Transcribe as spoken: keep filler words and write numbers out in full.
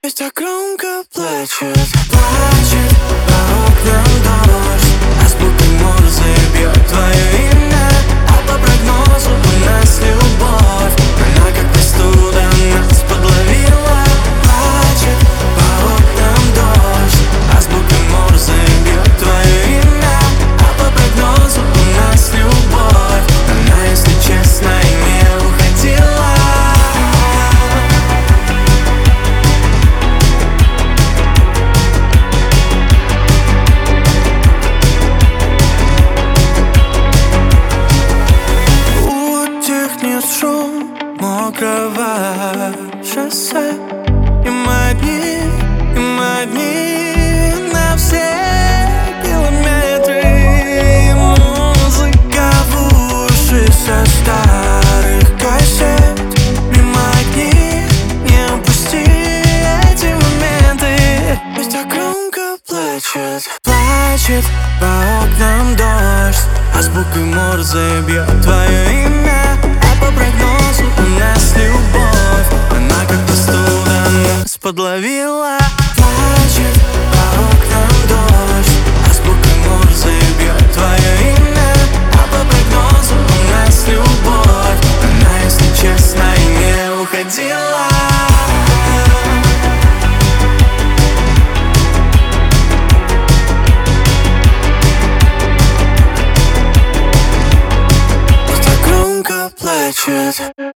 Пусть так громко плачет, плачет по окнам дождь, азбукой Морзе бьет твое имя, а по прогнозу у нас любовь. Она как простуда нас подловила. Плачет по окнам дождь, азбукой Морзе бьет твое имя, а по прогнозу у нас любовь. Она, если честно, и не уходила. Шум мокрого шоссе, и мы одни, и мы одни на все километры. И музыка в уши со старых кассет. Мимо одни, не упусти эти моменты. Пусть так громко плачет, плачет по окнам дождь, азбукой Морзе бьет твое имя, по прогнозу у нас любовь. Она как простуда нас подловила. Плачет по окнам дождь, азбукой Морзе бьет твое имя, а по прогнозу у нас любовь. Она, если честно, и не уходила. Пусть так громко плачет.